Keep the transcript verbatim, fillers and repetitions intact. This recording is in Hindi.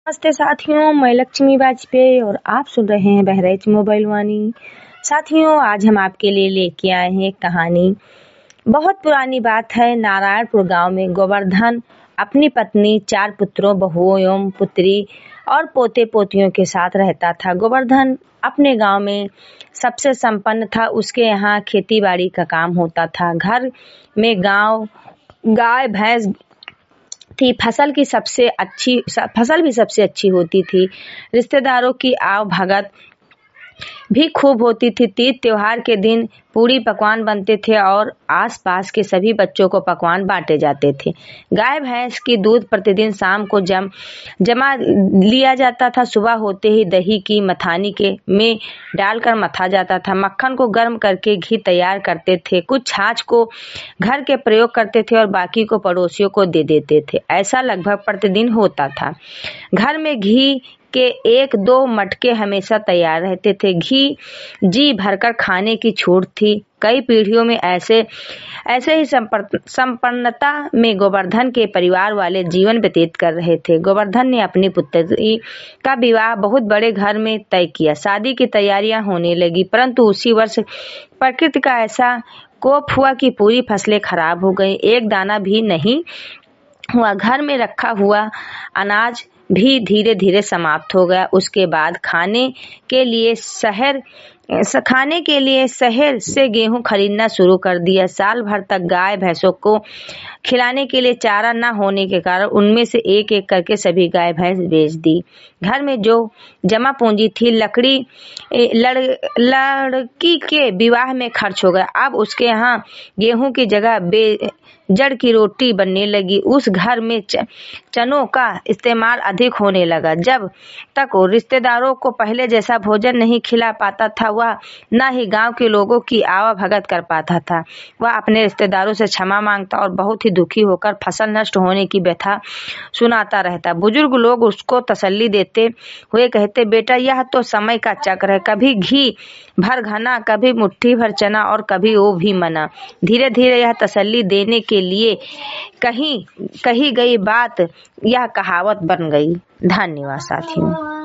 नमस्ते साथियों, मैं लक्ष्मी वाजपेयी और आप सुन रहे हैं बहराइच मोबाइल वाणी। साथियों, आज हम आपके लिए लेके आए हैं एक कहानी। बहुत पुरानी बात है। नारायणपुर गांव में गोवर्धन अपनी पत्नी, चार पुत्रों, बहुओं एवं पुत्री और पोते पोतियों के साथ रहता था। गोवर्धन अपने गांव में सबसे संपन्न था। उसके यहाँ खेती बाड़ी का काम होता था। घर में गांव गाय भैंस थी। फसल की सबसे अच्छी फसल भी सबसे अच्छी होती थी। रिश्तेदारों की आव भगत भी खूब होती थी। तीज त्योहार के दिन पूरी पकवान बनते थे और आसपास के सभी बच्चों को पकवान बांटे जाते थे। गाय भैंस की दूध प्रतिदिन शाम को जम जमा लिया जाता था। सुबह होते ही दही की मथानी के में डालकर मथा जाता था। मक्खन को गर्म करके घी तैयार करते थे। कुछ छाछ को घर के प्रयोग करते थे और बाकी को पड़ोसियों को दे देते थे। ऐसा लगभग प्रतिदिन होता था। घर में घी के एक दो मटके हमेशा तैयार रहते थे। घी जी भरकर खाने की छूट थी। कई पीढ़ियों में ऐसे ऐसे ही संपन्नता में गोवर्धन के परिवार वाले जीवन व्यतीत कर रहे थे। गोवर्धन ने अपनी पुत्री का विवाह बहुत बड़े घर में तय किया। शादी की तैयारियां होने लगी, परंतु उसी वर्ष प्रकृति का ऐसा कोप हुआ कि पूरी फसलें खराब हो गई। एक दाना भी नहीं हुआ। घर में रखा हुआ अनाज भी धीरे धीरे समाप्त हो गया। उसके बाद खाने के लिए शहर खाने के लिए शहर से गेहूं खरीदना शुरू कर दिया। साल भर तक गाय भैंसों को खिलाने के लिए चारा न होने के कारण उनमें से एक एक करके सभी गाय भैंस बेच दी। घर में जो जमा पूंजी थी लकड़ी लड़, लड़की के विवाह में खर्च हो गया। अब उसके यहाँ गेहूं की जगह बे जड़ की रोटी बनने लगी। उस घर में च, चनों का इस्तेमाल अधिक होने लगा। जब तक वो रिश्तेदारों को पहले जैसा भोजन नहीं खिला पाता था, वह न ही गांव के लोगों की आवाभगत कर पाता था। वह अपने रिश्तेदारों से क्षमा मांगता और बहुत ही दुखी होकर फसल नष्ट होने की व्यथा सुनाता रहता। बुजुर्ग लोग उसको तसल्ली देते हुए कहते, बेटा यह तो समय का चक्र है। कभी घी भर घना, कभी मुट्ठी भर चना और कभी वो भी मना। धीरे धीरे यह तसल्ली देने के लिए कहीं कही गई बात यह कहावत बन गई। धन्यवाद साथियों।